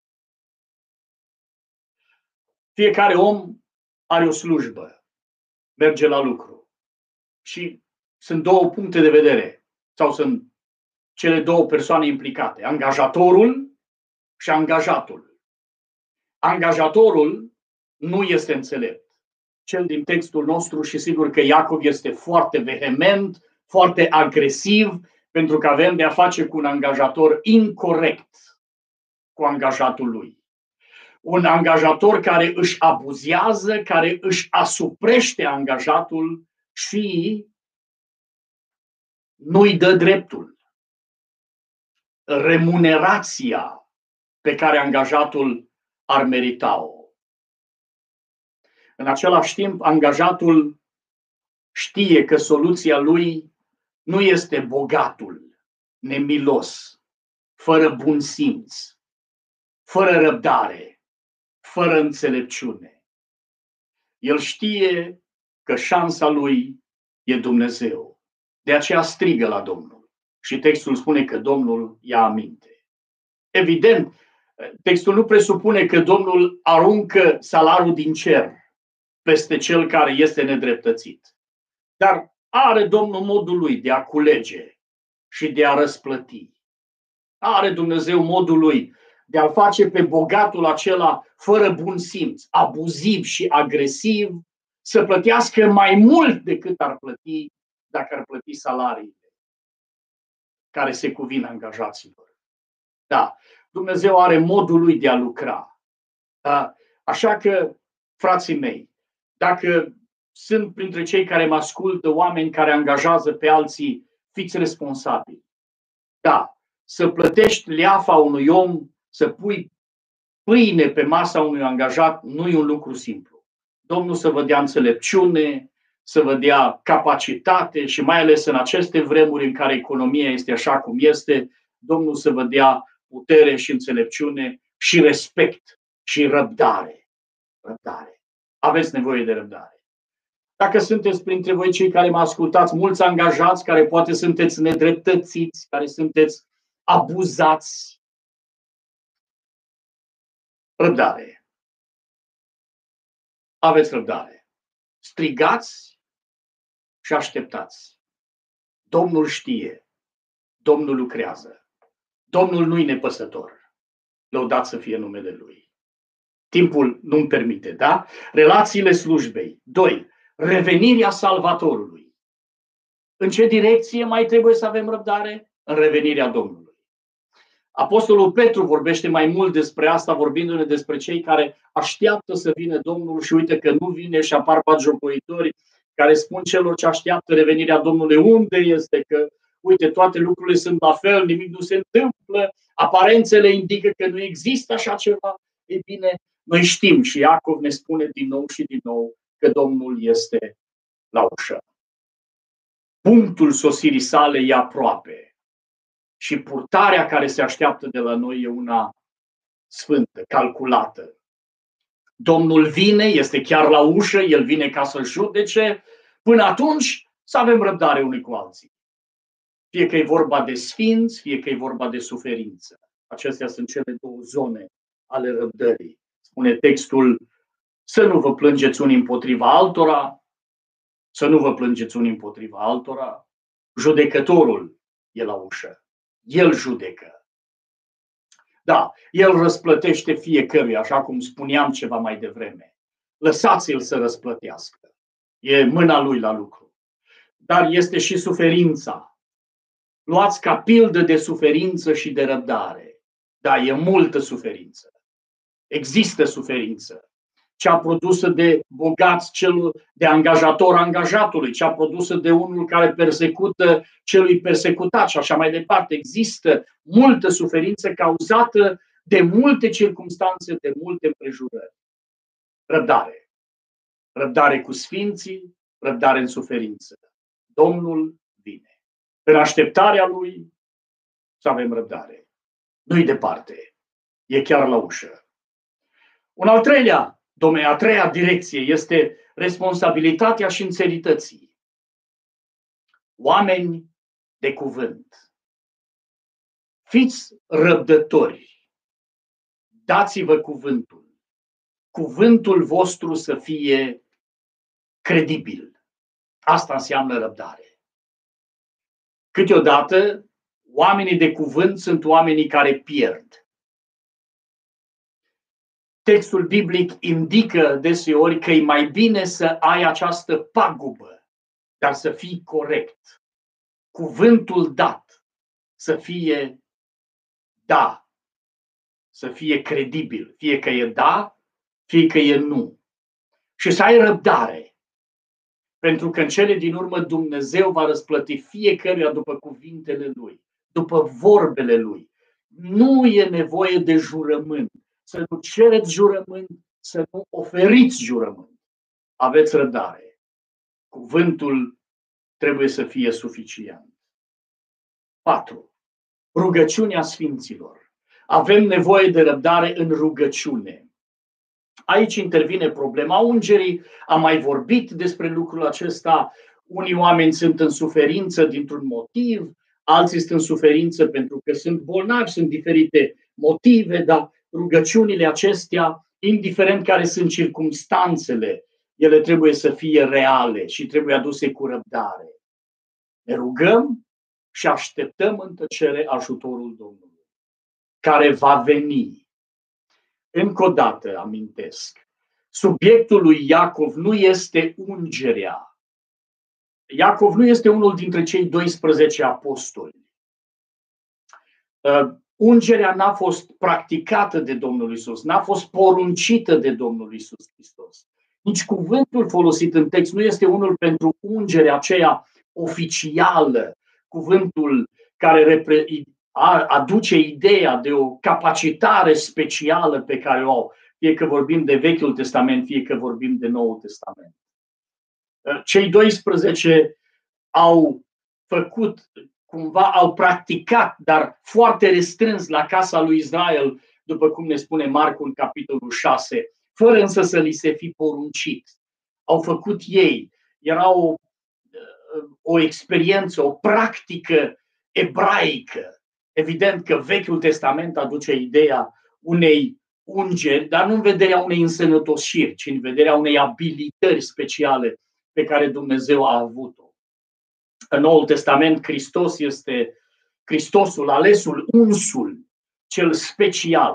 Fiecare om are o slujbă, merge la lucru. Și sunt două puncte de vedere, sau sunt cele două persoane implicate, angajatorul și angajatul. Angajatorul nu este înțelept. Cel din textul nostru, și sigur că Iacov este foarte vehement, foarte agresiv, pentru că avem de a face cu un angajator incorect cu angajatul lui. Un angajator care își abuzează, care își asuprește angajatul și nu-i dă dreptul. Remunerația pe care angajatul ar merita-o. În același timp, angajatul știe că soluția lui nu este bogatul, nemilos, fără bun simț, fără răbdare, fără înțelepciune. El știe că șansa lui e Dumnezeu. De aceea strigă la Domnul. Și textul spune că Domnul ia aminte. Evident, textul nu presupune că Domnul aruncă salariul din cer peste cel care este nedreptățit. Dar are Domnul modul lui de a culege și de a răsplăti. Are Dumnezeu modul lui de a face pe bogatul acela fără bun simț, abuziv și agresiv, să plătească mai mult decât ar plăti dacă ar plăti salariile care se cuvin angajaților. Da, Dumnezeu are modul lui de a lucra. Așa că, frații mei, dacă sunt printre cei care mă ascultă oameni care angajează pe alții, fiți responsabili. Da, să plătești leafa unui om, să pui pâine pe masa unui angajat, nu e un lucru simplu. Domnul să vă dea înțelepciune, să vă dea capacitate și mai ales în aceste vremuri în care economia este așa cum este, Domnul să vă dea putere și înțelepciune și respect și răbdare. Răbdare. Aveți nevoie de răbdare. Dacă sunteți printre voi cei care mă ascultați, mulți angajați care poate sunteți nedreptățiți, care sunteți abuzați, răbdare. Aveți răbdare. Strigați și așteptați. Domnul știe. Domnul lucrează. Domnul nu-i nepăsător. Lăudat să fie numele Lui. Timpul nu-mi permite, da? Relațiile slujbei. 2. Revenirea Salvatorului. În ce direcție mai trebuie să avem răbdare? În revenirea Domnului. Apostolul Petru vorbește mai mult despre asta, vorbindu-ne despre cei care așteaptă să vină Domnul și uite că nu vine și apar batjocoitori care spun celor ce așteaptă revenirea Domnului unde este, că uite toate lucrurile sunt la fel, nimic nu se întâmplă, aparențele indică că nu există așa ceva. E bine, noi știm și Iacov ne spune din nou și din nou că Domnul este la ușă. Punctul sosirii sale e aproape. Și purtarea care se așteaptă de la noi e una sfântă, calculată. Domnul vine, este chiar la ușă, El vine ca să judece. Până atunci să avem răbdare unii cu alții. Fie că e vorba de sfinți, fie că e vorba de suferință. Acestea sunt cele două zone ale răbdării. Spune textul, să nu vă plângeți unii împotriva altora, să nu vă plângeți unii împotriva altora. Judecătorul e la ușă. El judecă. Da, El răsplătește fiecăruia, așa cum spuneam ceva mai devreme. Lăsați-l să răsplătească. E mâna lui la lucru. Dar este și suferința. Luați ca pildă de suferință și de răbdare. Da, e multă suferință. Există suferință. Cea produsă de bogați, de angajator angajatului, cea produsă de unul care persecută celui persecutat și așa mai departe. Există multă suferință cauzată de multe circumstanțe, de multe împrejurări. Răbdare. Răbdare cu sfinții, răbdare în suferință. Domnul vine. În așteptarea Lui să avem răbdare. Nu-i departe. E chiar la ușă. Un al treilea domeniu, a treia direcție este responsabilitatea și înțeletății. Oameni de cuvânt. Fiți răbdători. Dați-vă cuvântul. Cuvântul vostru să fie credibil. Asta înseamnă răbdare. Câteodată, oamenii de cuvânt sunt oamenii care pierd. Textul biblic indică deseori că e mai bine să ai această pagubă, dar să fii corect. Cuvântul dat să fie da, să fie credibil, fie că e da, fie că e nu. Și să ai răbdare, pentru că în cele din urmă Dumnezeu va răsplăti fiecăruia după cuvintele Lui, după vorbele Lui. Nu e nevoie de jurământ. Să nu cereți jurământ, să nu oferiți jurământ. Aveți răbdare. Cuvântul trebuie să fie suficient. 4. Rugăciunea sfinților. Avem nevoie de răbdare în rugăciune. Aici intervine problema ungerii. Am mai vorbit despre lucrul acesta. Unii oameni sunt în suferință dintr-un motiv, alții sunt în suferință pentru că sunt bolnavi, sunt diferite motive, dar rugăciunile acestea, indiferent care sunt circumstanțele, ele trebuie să fie reale și trebuie aduse cu răbdare. Ne rugăm și așteptăm în tăcere ajutorul Domnului, care va veni. Încă o dată amintesc, subiectul lui Iacov nu este ungerea. Iacov nu este unul dintre cei 12 apostoli. Ungerea n-a fost practicată de Domnul Iisus, n-a fost poruncită de Domnul Iisus Hristos. Nici cuvântul folosit în text nu este unul pentru ungerea aceea oficială, cuvântul care aduce ideea de o capacitare specială pe care o au, fie că vorbim de Vechiul Testament, fie că vorbim de Noul Testament. Cei 12 au făcut, cumva au practicat, dar foarte restrâns la casa lui Israel, după cum ne spune Marcu în capitolul 6, fără însă să li se fi poruncit. Au făcut ei. Era o experiență, o practică ebraică. Evident că Vechiul Testament aduce ideea unei ungeri, dar nu în vederea unei însănătoșiri, ci în vederea unei abilități speciale pe care Dumnezeu a avut-o. În Noul Testament, Hristos este Hristosul, alesul, unsul, cel special.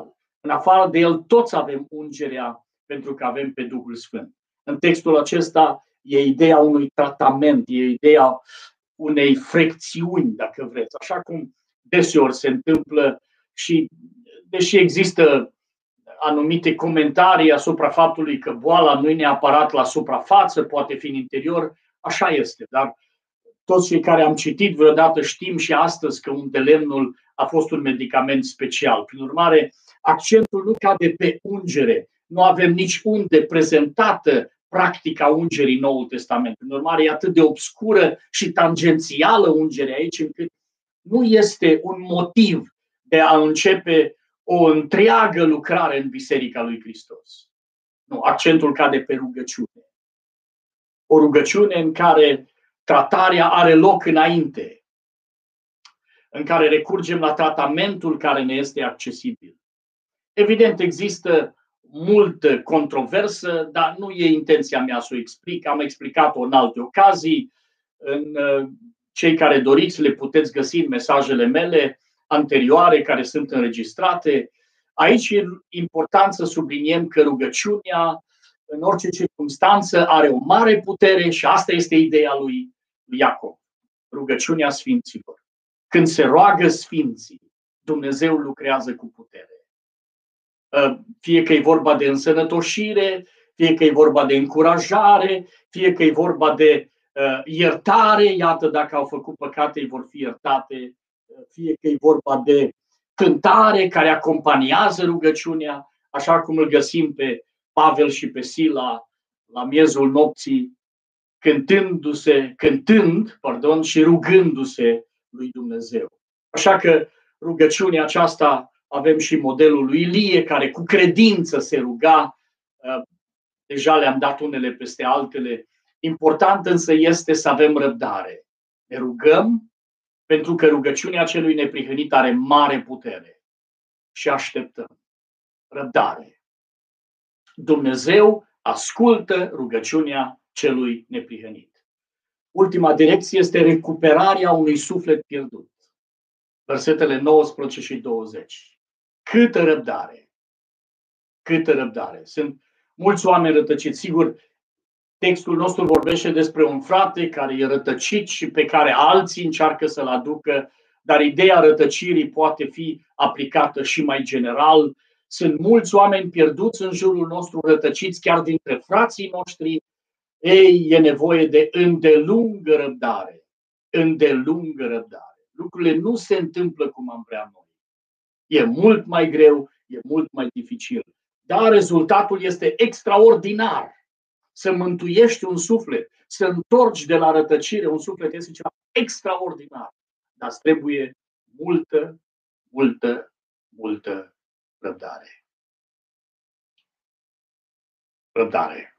În afară de El, toți avem ungerea pentru că avem pe Duhul Sfânt. În textul acesta e ideea unui tratament, e ideea unei frecțiuni, dacă vreți. Așa cum deseori se întâmplă și, deși există anumite comentarii asupra faptului că boala nu e neapărat la suprafață, poate fi în interior, așa este. Dar toți cei care am citit vreodată știm și astăzi că undelemnul a fost un medicament special. Prin urmare, accentul nu cade pe ungere. Nu avem nici unde prezentată practica ungerii în Noul Testament. Prin urmare, e atât de obscură și tangențială ungerea aici, încât nu este un motiv de a începe o întreagă lucrare în Biserica lui Hristos. Nu, accentul cade pe rugăciune. O rugăciune în care tratarea are loc înainte, în care recurgem la tratamentul care ne este accesibil. Evident, există multă controversă, dar nu e intenția mea să o explic. Am explicat-o în alte ocazii. Cei care doriți le puteți găsi în mesajele mele anterioare care sunt înregistrate. Aici e important să subliniem că rugăciunea, în orice circunstanță, are o mare putere și asta este ideea lui Iacov. Rugăciunea sfinților. Când se roagă sfinții, Dumnezeu lucrează cu putere. Fie că e vorba de însănătoșire, fie că e vorba de încurajare, fie că e vorba de iertare, iată, dacă au făcut păcate, îi vor fi iertate, fie că e vorba de cântare care acompaniază rugăciunea, așa cum îl găsim pe Pavel și pe Sila la miezul nopții, cântând și rugându-se lui Dumnezeu. Așa că rugăciunea aceasta, avem și modelul lui Ilie, care cu credință se ruga, deja le-am dat unele peste altele. Important însă este să avem răbdare. Ne rugăm pentru că rugăciunea celui neprihănit are mare putere și așteptăm. Răbdare. Dumnezeu ascultă rugăciunea celui neprihănit. Ultima direcție este recuperarea unui suflet pierdut. Versetele 19 și 20. Câtă răbdare! Câtă răbdare! Sunt mulți oameni rătăciți. Sigur, textul nostru vorbește despre un frate care e rătăcit și pe care alții încearcă să-l aducă, dar ideea rătăcirii poate fi aplicată și mai general. Sunt mulți oameni pierduți în jurul nostru, rătăciți chiar dintre frații noștri. Ei, e nevoie de îndelungă răbdare. Îndelungă răbdare. Lucrurile nu se întâmplă cum am vrea noi. E mult mai greu, e mult mai dificil. Dar rezultatul este extraordinar. Să mântuiești un suflet, să întorci de la rătăcire un suflet este ceva extraordinar. Dar îți trebuie multă, multă, multă răbdare. Răbdare.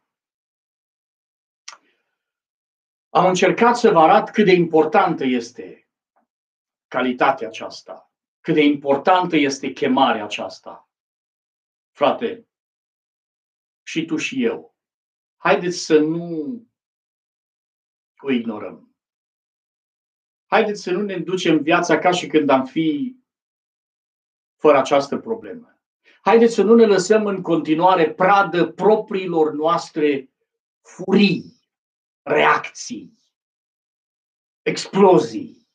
Am încercat să vă arăt cât de importantă este calitatea aceasta, cât de importantă este chemarea aceasta. Frate, și tu și eu, haideți să nu o ignorăm. Haideți să nu ne ducem viața ca și când am fi fără această problemă. Haideți să nu ne lăsăm în continuare pradă propriilor noastre furii, reacții, explozii.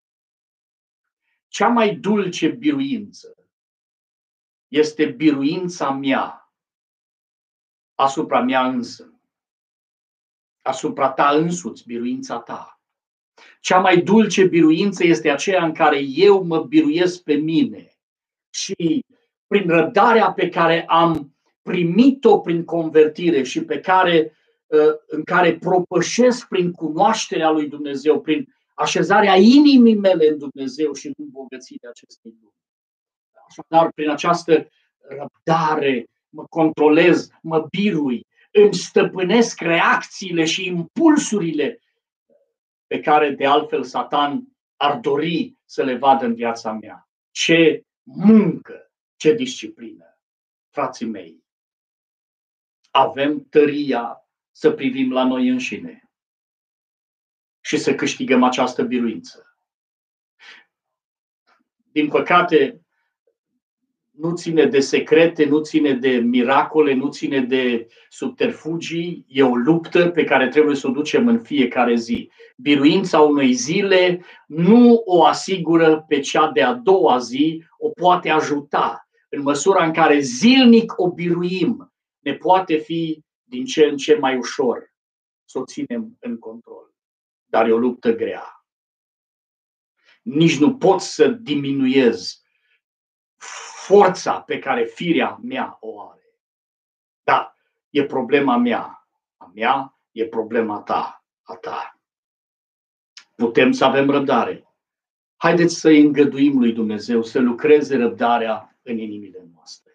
Cea mai dulce biruință este biruința mea asupra mea însă, asupra ta însuți, biruința ta. Cea mai dulce biruință este aceea în care eu mă biruiesc pe mine și prin răbdarea pe care am primit-o prin convertire și în care propășesc prin cunoașterea lui Dumnezeu, prin așezarea inimii mele în Dumnezeu și în îmbogățirea acestei lumi. Așadar, prin această răbdare mă controlez, mă birui, îmi stăpânesc reacțiile și impulsurile pe care de altfel Satan ar dori să le vadă în viața mea. Ce muncă, ce disciplină! Frații mei, avem tăria să privim la noi înșine și să câștigăm această biruință. Din păcate, nu ține de secrete, nu ține de miracole, nu ține de subterfugii. E o luptă pe care trebuie să o ducem în fiecare zi. Biruința unei zile nu o asigură pe cea de-a doua zi, o poate ajuta. În măsura în care zilnic o biruim, ne poate fi din ce în ce mai ușor să o ținem în control. Dar e o luptă grea. Nici nu pot să diminuez forța pe care firea mea o are. Da, e problema mea. A mea e problema ta, a ta. Putem să avem răbdare. Haideți să îi îngăduim lui Dumnezeu să lucreze răbdarea în inimile noastre.